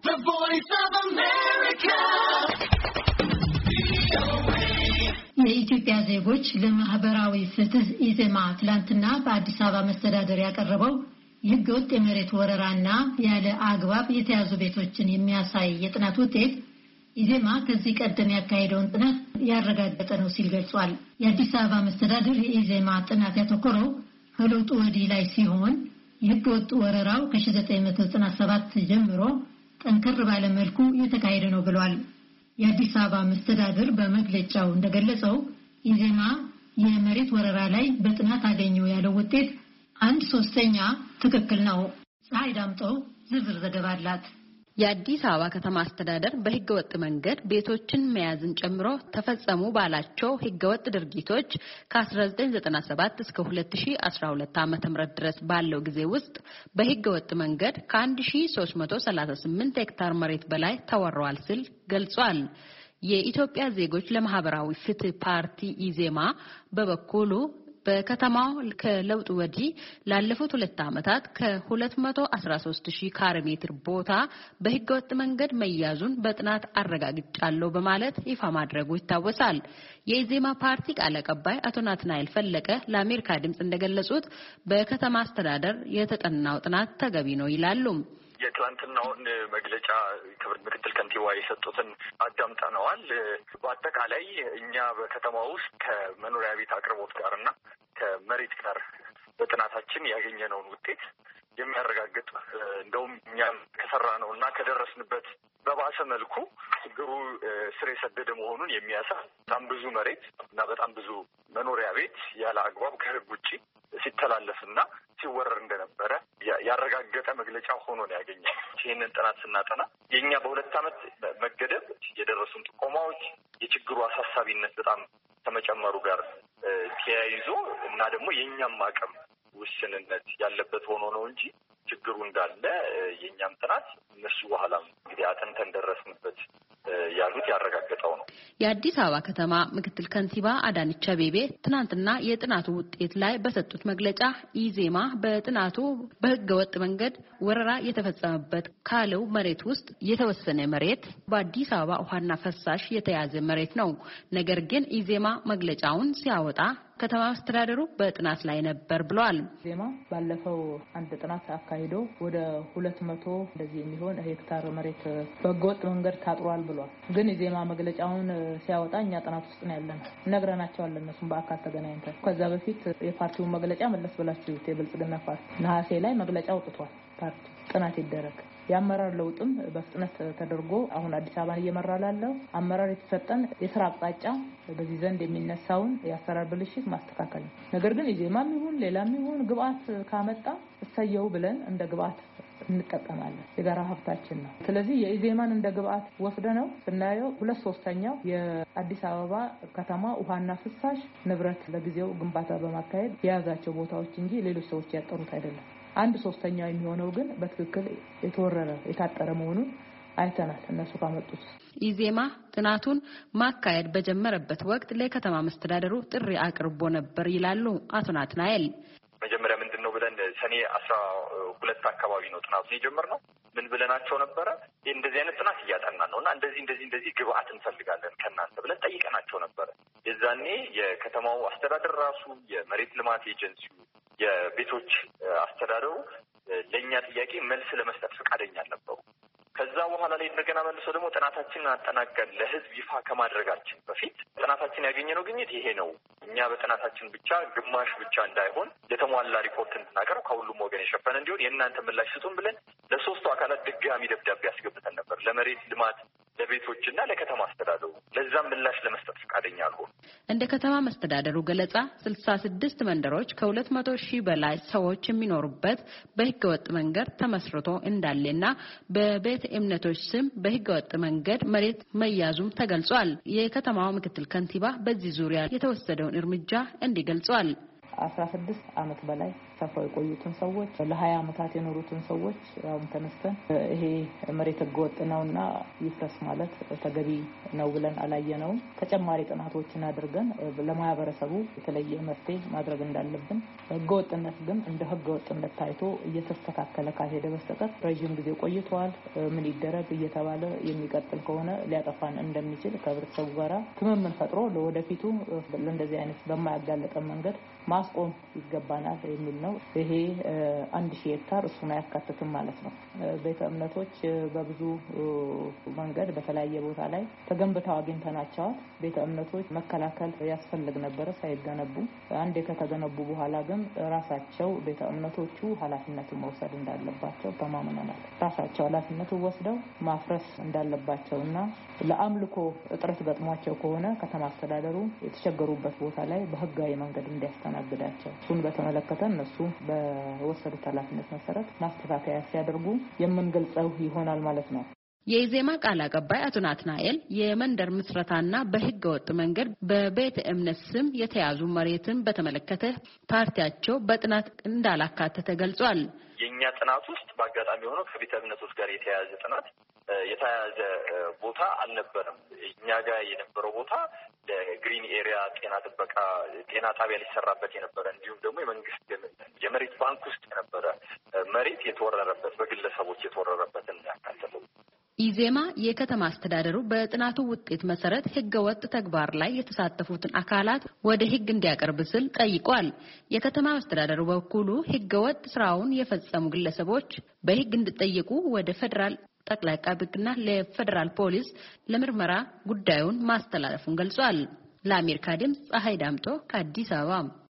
The Voice of America. የኢትዮጵያ ዜጎች ለማህበራዊ ፍትህ ኢዜማ ትላንትና በአዲስ አበባ መስተዳደር ያቀረበው የህገወጥ የመሬት ወረራና ያለ አግባብ የተያዙ ቤቶችን የሚያሳይ የጥናት ውጤት ኢዜማ ከዚህ ቀደም ያካሄደውን ጥናት ያረጋገጠ ነው ሲል ገልጿል። የአዲስ አበባ መስተዳደር የኢዜማ ጥናት ያተኮረው ከለውጡ ወዲህ ላይ ሲሆን የህገወጥ ወረራው ከ1997 ጀምሮ ጠንከር ባለ መልኩ የተካሄደ ነው ብሏል። የአዲስ አበባ መስተዳድር በመግለጫው እንደገለጸው ኢዜማ የመሬት ወረራ ላይ በጥናት አገኘው ያለው ውጤት 1/3 ትክክል ነው። ፀሐይ ዳምጠው ዝርዝር ዘገባ አላት። የአዲስ አበባ ከተማ አስተዳደር በህገወጥ መንገድ ቤቶችን መያዝን ጨምሮ ተፈጸሙ ባላቸው ህገወጥ ድርጊቶች ከ1997 እስከ 2012 ዓ.ም ድረስ ባለው ጊዜ ውስጥ በህገወጥ መንገድ ከ1338 ሄክታር መሬት በላይ ተወረዋል ሲል ገልጿል። የኢትዮጵያ ዜጎች ለማህበራዊ ፍትህ ፓርቲ ኢዜማ በበኩሉ በከተማው ከለውጥ ወዲህ ላለፉት 2 ዓመታት ከ213000 ካሬ ሜትር ቦታ በህገወጥ መንገድ መያዙን በጥናት አረጋግጫለሁ በማለት ይፋ ማድረጉ ይታወሳል። የኢዜማ ፓርቲ ቃል አቀባይ አቶ ናትናኤል ፈለቀ ለአሜሪካ ድምጽ እንደገለጹት በከተማ አስተዳደር የተጠናው ጥናት ተገቢ ነው ይላሉ። የትላንትናውን መግለጫ ክብር ምክትል ከንቲባ የሰጡትን አዳምጠነዋል። በአጠቃላይ እኛ በከተማ ውስጥ ከመኖሪያ ቤት አቅርቦት ጋርና ከመሬት ጋር በጥናታችን ያገኘነውን ውጤት የሚያረጋግጥ እንደውም እኛም ከሰራነውና ከደረስንበት በባሰ መልኩ ችግሩ ስር የሰደደ መሆኑን የሚያሳይ በጣም ብዙ መሬት እና በጣም ብዙ መኖሪያ ቤት ያለ አግባብ ከህግ ውጪ ሲተላለፍና ሲወረር እንደነበረ ያረጋገጠ መግለጫ ሆኖ ነው ያገኘነው። ይህንን ጥናት ስናጠና የኛ በ2 ዓመት መገደብ የደረሱን ጥቆማዎች የችግሩ አሳሳቢነት በጣም ከመጨመሩ ጋር ተያይዞ እና ደግሞ የኛም አቅም ውስንነት ያለበት ሆኖ ነው እንጂ ችግሩ እንዳለ የኛም ጥናት እነሱ በኋላም እንግዲህ አጥንተን ደረስንበት ያሉት ያረጋገጠው ነው። የአዲስ አበባ ከተማ ምክትል ከንቲባ አዳነች አቤቤ ትናንትና የጥናቱ ውጤት ላይ በሰጡት መግለጫ ኢዜማ በጥናቱ በህገወጥ መንገድ ወረራ የተፈጸመበት ካለው መሬት ውስጥ የተወሰነ መሬት በአዲስ አበባ ውሃና ፍሳሽ የተያዘ መሬት ነው። ነገር ግን ኢዜማ መግለጫውን ሲያወጣ ከተማ አስተዳደሩ በጥናት ላይ ነበር ብሏል። ኢዜማ ባለፈው አንድ ጥናት አካሂዶ ወደ 200 እንደዚህ የሚሆን ሄክታር መሬት በህገወጥ መንገድ ታጥሯል ብሏል። ግን ኢዜማ መግለጫውን ሲያወጣ እኛ ጥናት ውስጥ ነው ያለነው። ነግረናቸዋል እነሱም በአካል ተገናኝተን። ከዛ በፊት የፓርቲውን መግለጫ መለስ ብላችሁ የብልጽግና ፓርቲ ነሐሴ ላይ መግለጫ አውጥቷል። ፓርቲ ጥናት ይደረግ የአመራር ለውጥም በፍጥነት ተደርጎ አሁን አዲስ አበባን እየመራ ላለው አመራር የተሰጠን የስራ አቅጣጫ በዚህ ዘንድ የሚነሳውን የአሰራር ብልሽት ማስተካከል ነው። ነገር ግን ኢዜማም ይሁን ሌላም ይሁን ግብአት ካመጣ እሰየው ብለን እንደ ግብአት እንጠቀማለን። የጋራ ሀብታችን ነው። ስለዚህ የኢዜማን እንደ ግብአት ወስደነው ስናየው 2/3 የአዲስ አበባ ከተማ ውሃና ፍሳሽ ንብረት ለጊዜው ግንባታ በማካሄድ የያዛቸው ቦታዎች እንጂ ሌሎች ሰዎች ያጠሩት አይደለም። 1/3 የሚሆነው ግን በትክክል የተወረረ የታጠረ መሆኑን አይተናል። እነሱ ካመጡት ኢዜማ ጥናቱን ማካሄድ በጀመረበት ወቅት ለከተማ መስተዳደሩ ጥሪ አቅርቦ ነበር ይላሉ አቶ ናትናኤል። መጀመሪያ ምንድነው ብለን ሰኔ 12 አካባቢ ነው ጥናቱን የጀመርነው። ምን ብለናቸው ነበረ? እንደዚህ አይነት ጥናት እያጠናን ነውና እንደዚህ ግብአት እንፈልጋለን ከናንተ ብለን ጠይቀናቸው ነበረ። የዛኔ የከተማው አስተዳደር ራሱ የመሬት ልማት ኤጀንሲው የቤቶች አስተዳደሩ ለኛ ጥያቄ መልስ ለመስጠት ፈቃደኛ አልነበሩ። ከዛ በኋላ ላይ እንደገና መልሶ ደግሞ ጥናታችንን አጠናቀን ለህዝብ ይፋ ከማድረጋችን በፊት ጥናታችን ያገኘነው ግኝት ይሄ ነው። እኛ በጥናታችን ብቻ ግማሽ ብቻ እንዳይሆን የተሟላ ሪፖርት እንድናቀርብ ከሁሉም ወገን የሸፈነ እንዲሆን የእናንተ ምላሽ ስጡን ብለን ለ3 አካላት ድጋሚ ደብዳቤ ያስገብተን ነበር። ለመሬት ልማት፣ ለቤቶችና ለከተማ አስተዳደሩ። ለዛም ምላሽ ለመስጠት ፈቃደኛ አልሆኑ። እንደ ከተማ መስተዳደሩ ገለጻ 66 መንደሮች ከ200,000 በላይ ሰዎች የሚኖሩበት በህገወጥ መንገድ ተመስርቶ እንዳለና በቤተ እምነቶች ስም በህገወጥ መንገድ መሬት መያዙም ተገልጿል። የከተማው ምክትል ከንቲባ በዚህ ዙሪያ የተወሰደውን እርምጃ እንዲህ ገልጿል። 16 ዓመት በላይ ሰፍረው የቆዩትን ሰዎች ለ20 ዓመታት የኖሩትን ሰዎች አሁን ተነስተን ይሄ መሬት ህገወጥ ነውና ይፍረስ ማለት ተገቢ ነው ብለን አላየነውም። ተጨማሪ ጥናቶችን አድርገን ለማህበረሰቡ የተለየ መፍትሄ ማድረግ እንዳለብን ህገወጥነት ግን እንደ ህገወጥነት ታይቶ እየተስተካከለ ካሄደ በስተቀር ረጅም ጊዜ ቆይቷል ምን ይደረግ እየተባለ የሚቀጥል ከሆነ ሊያጠፋን እንደሚችል ከህብረተሰቡ ጋራ ትምምን ፈጥሮ ለወደፊቱ ለእንደዚህ አይነት በማያጋለጠን መንገድ ማስቆም ይገባናል የሚል ነው። ይሄ 1000 ሄክታር እሱን አያካትትም ማለት ነው። ቤተ እምነቶች በብዙ መንገድ በተለያየ ቦታ ላይ ተገንብተው አግኝተናቸዋል። ቤተ እምነቶች መከላከል ያስፈልግ ነበር ሳይገነቡ። አንዴ ከተገነቡ በኋላ ግን ራሳቸው ቤተ እምነቶቹ ኃላፊነቱን መውሰድ እንዳለባቸው ተማምነናል። ራሳቸው ኃላፊነቱን ወስደው ማፍረስ እንዳለባቸውና ለአምልኮ እጥረት ገጥሟቸው ከሆነ ከተማ አስተዳደሩ የተቸገሩበት ቦታ ላይ በህጋዊ መንገድ እንዲያስተናግዳቸው እሱን በተመለከተ እነሱ በወሰዱት ኃላፊነት መሰረት ማስተካከያ ሲያደርጉ የምንገልጸው ይሆናል ማለት ነው። የኢዜማ ቃል አቀባይ አቶ ናትናኤል የመንደር ምስረታና በህገ ወጥ መንገድ በቤተ እምነት ስም የተያዙ መሬትን በተመለከተ ፓርቲያቸው በጥናት እንዳላካተተ ገልጿል። የኛ ጥናት ውስጥ በአጋጣሚ ሆኖ ከቤተ እምነቶች ጋር የተያያዘ ጥናት የተያያዘ ቦታ አልነበረም። እኛ ጋር የነበረው ቦታ ለግሪን ኤሪያ ጤና ጥበቃ ጤና ጣቢያ ሊሰራበት የነበረ እንዲሁም ደግሞ የመንግስት የመሬት ባንክ ውስጥ የነበረ መሬት የተወረረበት በግለሰቦች የተወረረበትን ያካተተው። ኢዜማ የከተማ አስተዳደሩ በጥናቱ ውጤት መሰረት ህገወጥ ተግባር ላይ የተሳተፉትን አካላት ወደ ህግ እንዲያቀርብ ስል ጠይቋል። የከተማ አስተዳደሩ በኩሉ ህገወጥ ስራውን የፈጸሙ ግለሰቦች በህግ እንዲጠየቁ ወደ ፌደራል ጠቅላይ አቃቤ ሕግና ለፌደራል ፖሊስ ለምርመራ ጉዳዩን ማስተላለፉን ገልጿል። ለአሜሪካ ድምጽ ፀሐይ ዳምጦ ከአዲስ አበባ